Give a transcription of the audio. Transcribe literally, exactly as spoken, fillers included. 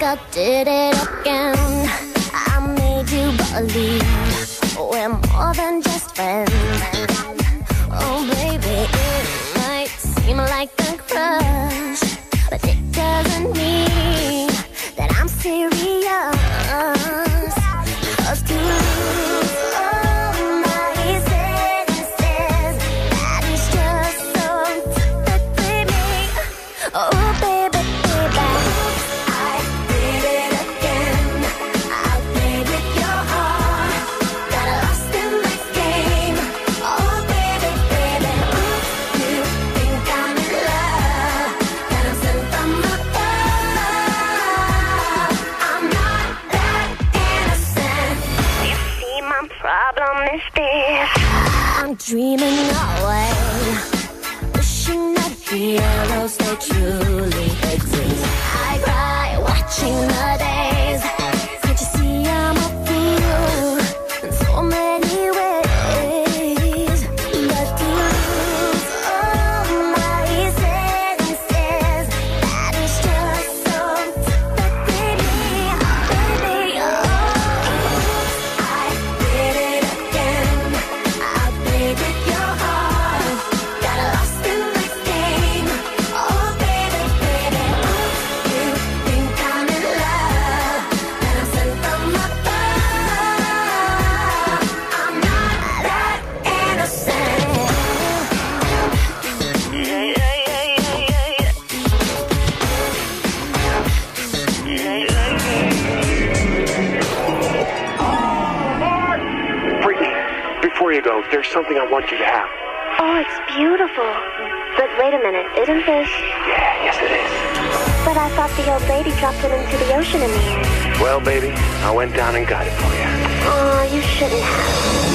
I did it again. I made you believe we're more than just friends. Oh baby, it might seem like a crush, but it doesn't mean that I'm serious. 'Cause to lose all my senses, that is just so typically me. Oh baby, baby, I did it again. I played with your heart, got lost in this game. Oh baby, baby, you think I'm in love, that I'm sent from above. I'm not that innocent. You see, my problem is this: I'm dreaming away, wishing that heroes they truly exist. I cry watching the days. Can't you see I'm a fool in so many ways? But to lose all my senses, that is just so typically me, baby. Oh, I did it again. I played with your heart, got lost in this game. Oh baby, baby, you think I'm in love, that I'm sent from above. I'm not that innocent. Yeah, yeah, yeah, yeah, yeah. Freaky, before you go, there's something I want you to have. Oh, it's beautiful. But wait a minute, isn't this? Yeah, yes it is. But I thought the old lady dropped it into the ocean in the end. Well, baby, I went down and got it for you. Oh, you shouldn't have.